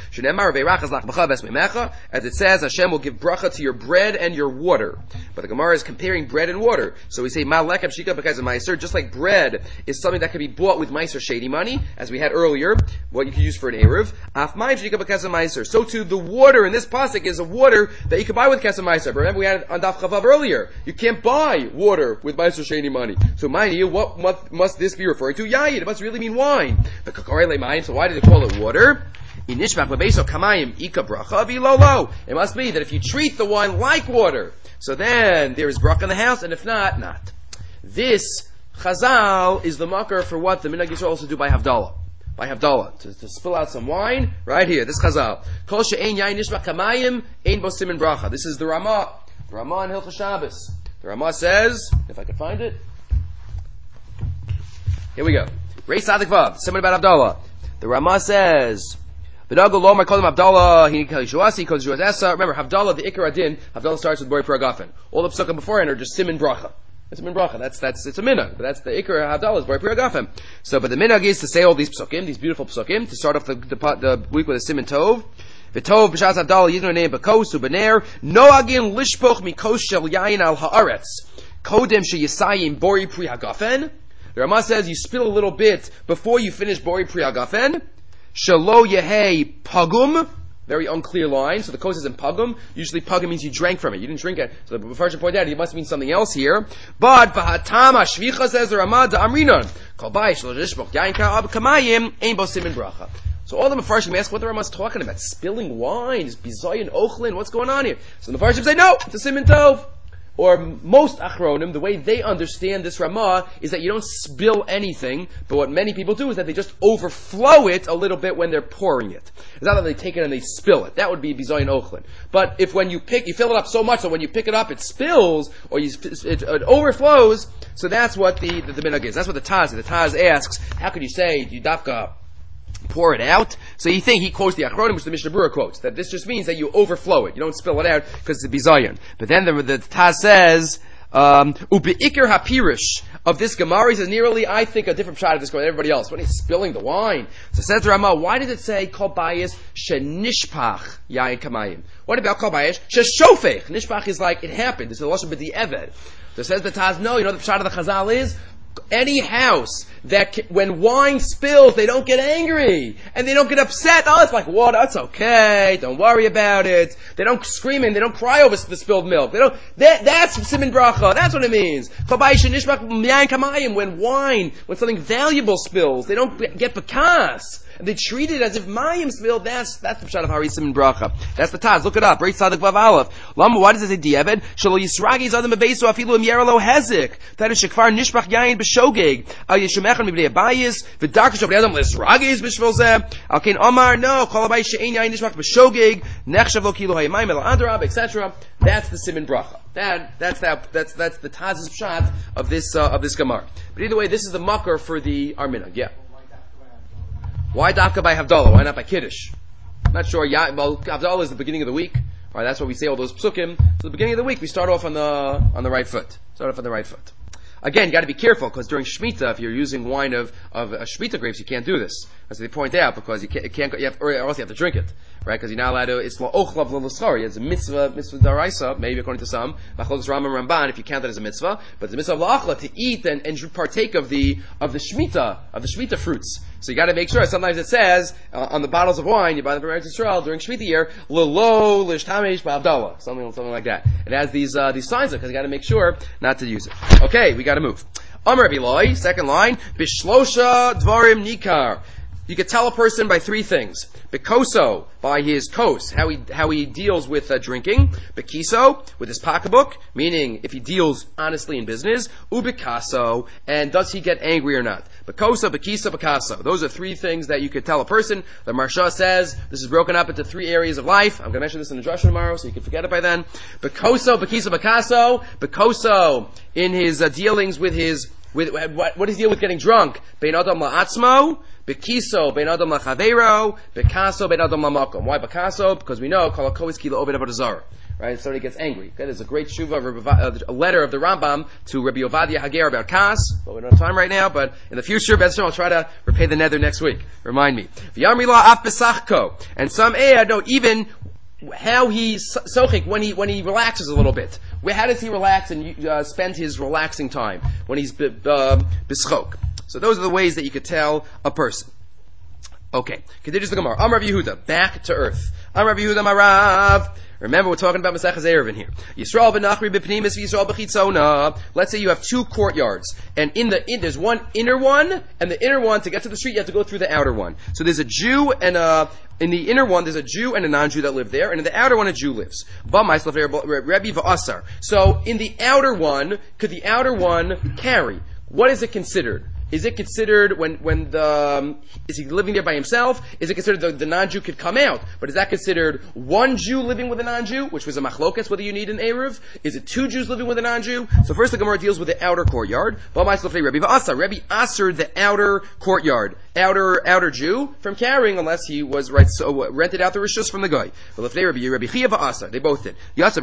As it says, Hashem will give bracha to your bread and your water. But the Gemara is comparing bread and water. So we say ma lekam shika because of meiser. Just like bread is something that can be bought with meiser shady money, as we had eruv, what you can use for an eruv. Af mayim shika because of meiser. So too the water in this pasuk is a water that you can buy with kesem meiser. Remember we had it on Daf Chavav earlier. You can't buy water with meiser shady money. So mind you, what must, must this be referring to? Yayin. It must really mean wine. The kakare le'mayim. So why did they call it water? It must be that if you treat the wine like water, so then there is bracha in the house, and if not, not. This Chazal is the makar for what the Minhag Yisrael also do by Havdalah. By Havdalah, to, to spill out some wine, right here, this Chazal. Kol she'ein yayin nishbach kamayim, ein bo simin bracha. This is the Ramah. The Ramah in Hilchos Shabbos. The Ramah says, if I can find it, here we go. Reis Sadik Vav, something about Havdalah. The Ramah says, V'nagol lo markolim Havdalah, he calls Shuasi, he calls Shuas Esa. Remember, Havdalah, the Ikar Adin, Havdalah starts with Bori Paragafen. All the psukim beforehand are just Simin Bracha. It's a min bracha. That's that's it's a minhag, but that's the ikar Havdalah is Bori Paragafen. So, but the minhag is to say all these psukim, these beautiful psukim, to start off the the, the week with a Simin Tov. V'tov b'shas Havdalah yidnu neim b'kos u'bener noagin lishpoch mikos shel yayin al haaretz kodem sheyisayim Bori Paragafen. The Ramah says you spill a little bit before you finish Bori Paragafen. Shelo yehei pagum. Very unclear line. So the kos is in pagum. Usually pagum means you drank from it. You didn't drink it. So the Mepharshim point out it must mean something else here. But v'hatama shvicha says the Ramah da amrinon kol bayis lo lishpoch yain ka'ab kamayim ein bo simin bracha. So all the Mepharshim ask what the Ramah is talking about. Spilling wine, is bizayin ochlin. What's going on here? So the Mepharshim say no, it's a simin tov. or most achronim, the way they understand this Ramah is that you don't spill anything, but what many people do is that they just overflow it a little bit when they're pouring it. It's not that they take it and they spill it. That would be bizayin ochlin. But if when you pick, you fill it up so much that when you pick it up it spills, or you, it, it overflows, so that's what the, the, the minhag is. That's what the Taz, the Taz asks, how could you say, you dafka pour it out? So you think he quotes the Achronim, which the Mishnah Berurah quotes, that this just means that you overflow it. You don't spill it out because it's a bizayon. But then the, the Taz says, um, ubeikir hapirish of this Gemara, he says, nearly, I think, a different shot of this than everybody else. When he's spilling the wine. So says the Ramah, why did it say, kol bayis shenishpach yayin kamayim? What about kol bayis sheshofech? Nishpach is like, it happened. It's a lashon b'di'eved. So says the Taz, no, you know what the shot of the Chazal is? Any house that can, when wine spills, they don't get angry and they don't get upset. Oh, it's like water. It's okay. Don't worry about it. They don't scream and they don't cry over the spilled milk. They don't. That, that's siman bracha. That's what it means. When wine, when something valuable spills, they don't get bekas. And they treat it as if mayim spilled. That's that's the pshat of Hari Siman Bracha. That's the Taz. Look it up. Breit Sadik Vav Aleph. Lama. Why does it say dieved? Shelo Yisragi Zadam Bebeso Afilu Im Yerlo Hezek. That is Shekvar Nishbach Yayin B'Shogeg. Al Yishmechan Mibnei Abayis. V'Darkish Av Adam Lisragis B'Shvil Zeh. Al Kein Omar. No. Kol Abayis She'ein Yayin Nishbach B'Shogeg. Nechshav Lo Kilo Hayamayim El Adrab, et cetera. That's the Siman Bracha. That that's that that's that's the Taz's pshat of this uh, of this Gemara. But either way, this is the makar for the Arminag. Yeah. Why dafka by Havdalah? Why not by Kiddush? I'm not sure. Yeah, well, Havdalah is the beginning of the week. All right, that's why we say all those psukim. So the beginning of the week, we start off on the on the right foot. Start off on the right foot. Again, you got to be careful because during Shemitah, if you're using wine of of uh, Shemitah grapes, you can't do this, as they point out, because you can't, you can't you have, or else you have to drink it, right? Because you're not allowed to. It's la'ochlav l'l'schari. It's a mitzvah, mitzvah daraisa, maybe according to some, machlokes Rambam Ramban, if you count it as a mitzvah, but it's a mitzvah la'achla to eat and, and partake of the of the Shemitah of the Shemitah fruits. So you got to make sure. Sometimes it says uh, on the bottles of wine you buy them from Eretz Yisrael during Shemitah year, lelo l'shtamish ba'avdallah, something something like that. It has these uh, these signs because you got to make sure not to use it. Okay, we got to move. Amar Rabbi Eloi, second line, bishlosha dvarim nikar. You could tell a person by three things. Bekoso, by his kos, how he how he deals with uh, drinking. Bekiso, with his pocketbook, meaning if he deals honestly in business. Ubikaso, and does he get angry or not? Bekoso, bekiso, bekaso. Those are three things that you could tell a person. The Marsha says this is broken up into three areas of life. I'm going to mention this in the drasha tomorrow, so you can forget it by then. Bekoso, bekiso, bekaso. Bekoso, in his uh, dealings with his with what what is he deal with getting drunk? Bein adam la'atzmo. Bekiso ben adam lachavero, bekaso ben adam lamakom. Why bekaso? Because we know kol hakois ki la'oved avodah zarah. Right? So he gets angry. Okay? There's a great shuva, a letter of the Rambam to Rabbi Ovadia Hager about kas. But we don't have time right now. But in the future, B'ezras Hashem, I'll try to repay the nether next week. Remind me. V'yamri la af besachko. And some add, no, even how he sochik when he when he relaxes a little bit. Where how does he relax and uh, spend his relaxing time when he's uh, bischok? So those are the ways that you could tell a person. Okay, continues the Gemara. Amar Rav Yehuda, back to earth. Amar Rav Yehuda Marav. Remember, we're talking about Masechas Eruvin here. Yisrael v'nachri b'pnimis v'Yisrael b'chitzona. Let's say you have two courtyards, and in the in, there's one inner one, and the inner one, to get to the street, you have to go through the outer one. So there's a Jew and a in the inner one, there's a Jew and a non-Jew that live there, and in the outer one, a Jew lives. Rebbe v'asar. So in the outer one, could the outer one carry? What is it considered? Is it considered when when the um, is he living there by himself? Is it considered the, the non-Jew could come out? But is that considered one Jew living with a non-Jew, which was a machlokas, whether you need an eruv? Is it two Jews living with a non-Jew? So first the Gemara deals with the outer courtyard. Rebbe answered the outer courtyard, outer outer Jew from carrying unless he was right so uh, rented out the rishus from the guy. They both did.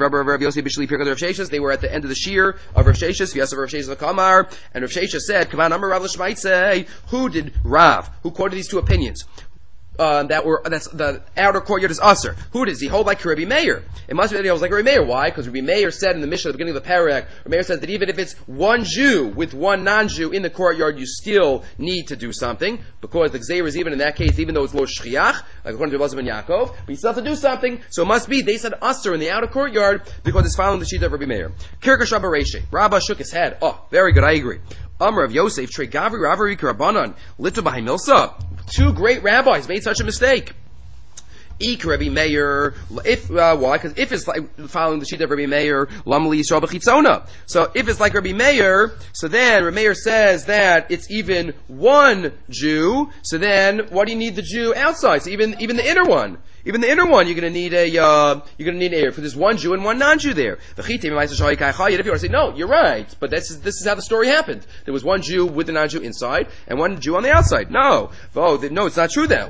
They were at the end of the shear of Rav Sheshes. And Rav Sheshes said, who did Rav, who quoted these two opinions? Uh, that were that's the outer courtyard is usher. Who does he hold like Rabbi Meir? It must be that he holds like Rabbi Meir. Why? Because Rabbi Meir said in the Mishnah at the beginning of the parak, Rabbi Meir says that even if it's one Jew with one non-Jew in the courtyard, you still need to do something because the gzeir is even in that case, even though it's lo shchiach, like according to Elazar ben Yaakov, but you still have to do something. So it must be they said usher in the outer courtyard because it's following the sheet of Rabbi Meir. Kirkash Rabba Reishe. Rabba shook his head. Oh, very good. I agree. Amr of Yosef, Trey Gavri, Ravari, Karabanan, Litta Bahimilsa. Two great rabbis made such a mistake. Ik Rabbi Meir, if uh, why? Because if it's like following the sheet of Rabbi Meir, Lamali Yisrael b'chitzona. So if it's like Rabbi Meir, so then Rabbi Meir says that it's even one Jew. So then, what do you need the Jew outside? So even even the inner one. Even the inner one, you're going to need a uh, you're going to need an area for there's one Jew and one non-Jew there. If you want to say no, you're right, but this is this is how the story happened. There was one Jew with the non-Jew inside and one Jew on the outside. No, oh, no, it's not true though.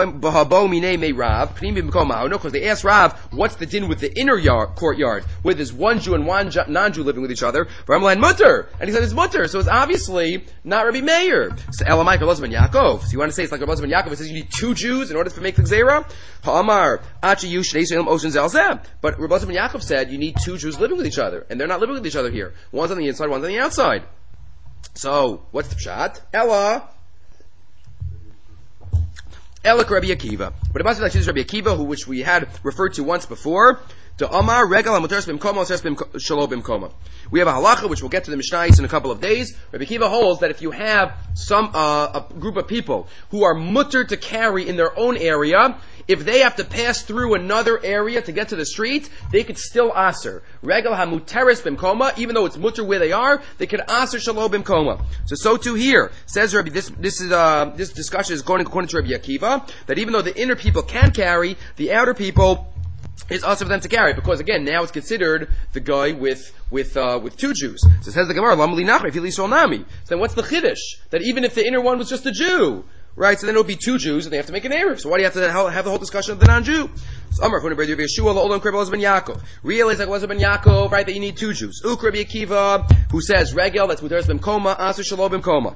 No, because they asked Rav, what's the din with the inner yard, courtyard where there's one Jew and one non-Jew living with each other? And he said it's mutter, so it's obviously not Rabbi Meir. So Elamai Rabbi Yaakov. So you want to say it's like Rabbi Yaakov? It says you need two Jews in order to make the Gzeira. Amar, but Rabbi Yaakov said you need two Jews living with each other, and they're not living with each other here. One's on the inside, one's on the outside. So, what's the pshat? Ella. Ella Rabbi Akiva. But about like this Rabbi Akiva, who which we had referred to once before. To Amar Regal Amuteres Bimkoma Shalo Bimkoma. We have a halacha which we'll get to the Mishnayos in a couple of days. Rabbi Akiva holds that if you have some uh, a group of people who are mutter to carry in their own area, if they have to pass through another area to get to the street, they could still aser. Regal Hamuteres Bimkoma, even though it's mutter where they are, they could aser Shalo Bimkoma. So so too here says Rabbi. This this is uh, this discussion is going according to Rabbi Akiva that even though the inner people can carry, the outer people. It's also for them to carry, because again, now it's considered the guy with with uh, with two Jews. So it says the Gemara, Lamali Nachri, Fili Yisrael Nami. So then what's the chiddush? That even if the inner one was just a Jew, right? So then it would be two Jews, and they have to make an Erev. So why do you have to have the whole discussion of the non-Jew? So Amar Chuna Ber Yeshua La'olam Kreb Elazar ben Yaakov. Realize like Elazar ben Yaakov, right? That you need two Jews. Uk Rabbi Akiva, who says Regel, that's Muteres Bimkoma, Aser Shalo Bimkoma.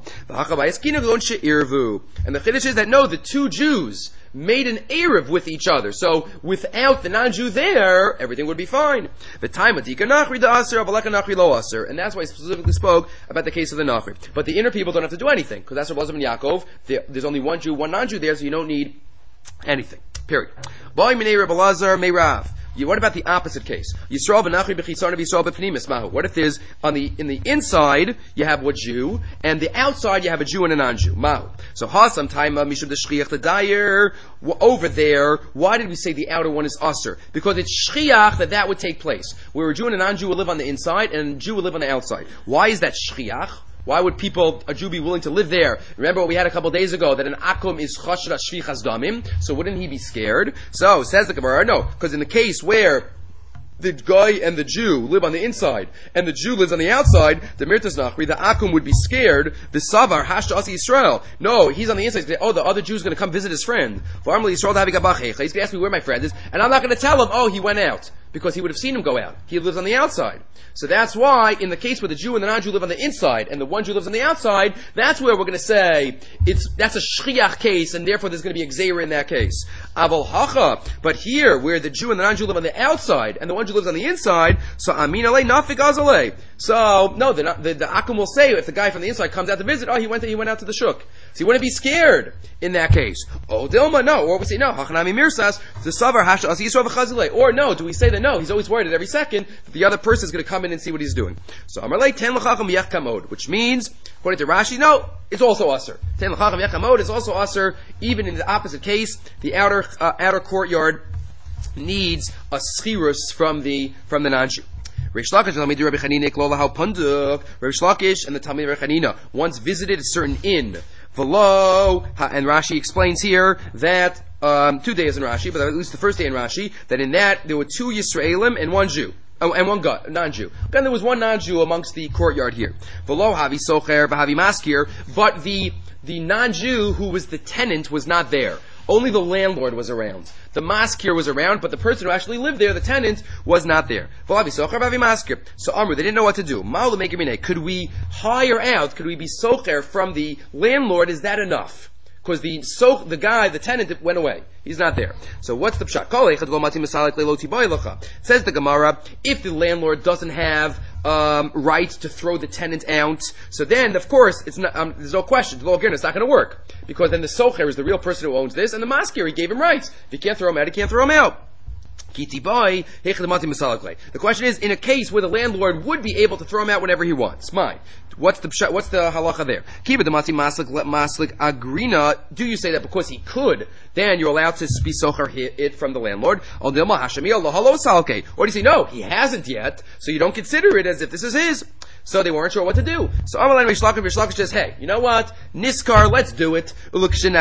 And the chiddush is that no, the two Jews made an Erev with each other. So without the non-Jew there, everything would be fine. The time of Dika Nachri da Aser, Avaleka Nachri lo Aser. And that's why he specifically spoke about the case of the Nachri. But the inner people don't have to do anything, because that's Elazar ben Yaakov. There's only one Jew, one non-Jew there, so you don't need anything. Period. What about the opposite case? What if there's on the in the inside you have one Jew and the outside you have a Jew and a non-Jew? So sometime over there, why did we say the outer one is usher? Because it's shchiach that that would take place, where a Jew and a non-Jew will live on the inside and a Jew will live on the outside. Why is that shchiach? Why would people, a Jew, be willing to live there? Remember what we had a couple days ago, that an akum is chashra shvichas damim, so wouldn't he be scared? So, says the Gemara, no, because in the case where the guy and the Jew live on the inside, and the Jew lives on the outside, the Mirtas Nachri, the Akum would be scared, the Savar, Hashta Asi Yisrael. No, he's on the inside, he's going to, oh, the other Jew's going to come visit his friend. He's going to ask me where my friend is, and I'm not going to tell him, oh, he went out. Because he would have seen him go out. He lives on the outside. So that's why, in the case where the Jew and the non-Jew live on the inside, and the one Jew lives on the outside, that's where we're going to say, it's, that's a shchiach case, and therefore there's going to be a gzeira in that case. Aval hacha, but here, where the Jew and the non-Jew live on the outside, and the one Jew lives on the inside, so amin alei nafik azalei. So, no, the, the, the Akum will say, if the guy from the inside comes out to visit, oh, he went, to, he went out to the shuk. So you wouldn't be scared in that case. Oh, Dilma, no. Or we say, no, hachanami mirsas, the savar hasha as yisrael v'chazilei. Or no, do we say that no, he's always worried at every second that the other person is going to come in and see what he's doing. So Amarlei ten l'chacham yech kamod, which means, according to Rashi, no, it's also usher. Ten l'chacham yech kamod is also usher, even in the opposite case, the outer, uh, outer courtyard needs a schirus from the, from the non-Jew. Reish Lakish and the Talmid Rabbi Chanina Klola How Panduk. Reish Lakish and the Talmid Rabbi Chanina once visited a certain inn. V'lo, and Rashi explains here that um, two days in Rashi, but at least the first day in Rashi, that in that there were two Yisraelim and one Jew. Oh, and one God, non-Jew. Then there was one non-Jew amongst the courtyard here. V'lo havi socher v'havi maskir, but the the non-Jew who was the tenant was not there. Only the landlord was around. The maskir was around, but the person who actually lived there, the tenant, was not there. So Amr, they didn't know what to do. Could we hire out, could we be socher from the landlord? Is that enough? Because the so the guy, the tenant, went away. He's not there. So what's the pshat? Says the Gemara, if the landlord doesn't have um, right to throw the tenant out, so then, of course, it's not, um, there's no question. The law again, it's not going to work. Because then the socher is the real person who owns this, and the maskir, he gave him rights. If he can't throw him out, he can't throw him out. Kiti boy, the question is, in a case where the landlord would be able to throw him out whenever he wants, mine. What's the what's the halacha there? Kiba the mati maslik maslik agrina. Do you say that because he could, then you're allowed to be socher it from the landlord? Or do you say no, he hasn't yet, so you don't consider it as if this is his? So they weren't sure what to do. So Amalan Rish Lakish, Rish Lakish says, hey, you know what? Niskar, let's do it. And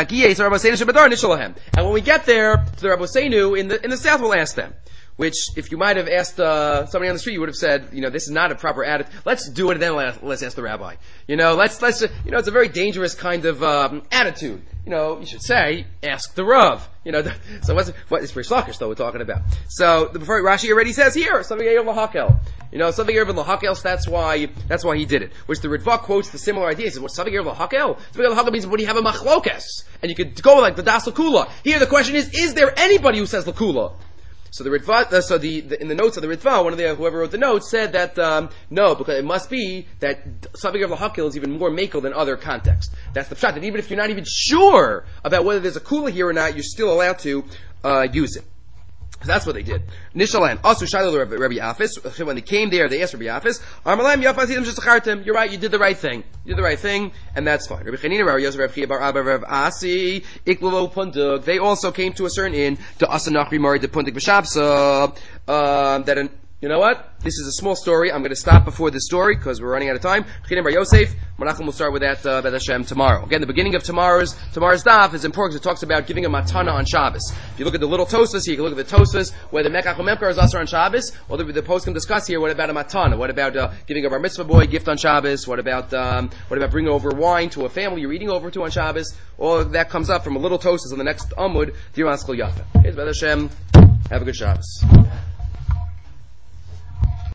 when we get there to the Rabbeinu in the in the south, we'll ask them. Which, if you might have asked uh, somebody on the street, you would have said, you know, this is not a proper attitude. Let's do it, and then let's, let's ask the rabbi. You know, let's let's you know, it's a very dangerous kind of um, attitude. You know, you should say, ask the Rav. You know, so what's what is Rish Lakish though we're talking about? So the before Rashi already says here, something l'hakel. You know, something here l'hakel. That's why that's why he did it. Which the Ritva quotes the similar idea. He says, "What something here l'hakel? Something l'hakel means when you have a machlokes, and you could go like the das l'kula. Here the question is: is there anybody who says l'kula? So the Ritva, uh, so the, the in the notes of the Ritva, one of the whoever wrote the notes said that um, no, because it must be that something of l'hakel is even more makel than other context. That's the pshat. That even if you're not even sure about whether there's a kula here or not, you're still allowed to uh, use it. So that's what they did. Nishalan, also Shiloh Rabbi Yafis, when they came there, they asked Rabbi Yafis, Armalam Yafasim Shachartim, you're right, you did the right thing. You did the right thing, and that's fine. Rabbi Chanina, Rabbi Yosef, Rabbi Chia Bar Abba, Rabbi Asi, Iklulo Punduk, they also came to a certain inn, to Asanachri Mari, to Punduk B'Shabsa, um, that an You know what? This is a small story. I'm going to stop before this story because we're running out of time. Chinim Bar Yosef. Menachem will start with that uh, B'ez Hashem tomorrow. Again, the beginning of tomorrow's tomorrow's daf is important because it talks about giving a matana on Shabbos. If you look at the little Tosfos here, you can look at the Tosfos whether Mekach or Memkar is also on Shabbos, or the, the post can discuss here what about a matana? What about uh, giving a bar mitzvah boy a gift on Shabbos? What about um, what about bringing over wine to a family you're eating over to on Shabbos? All of that comes up from a little Tosfos on the next Amud. Diras Kol Yafa. Here's B'ez Hashem. Have a good Shabbos.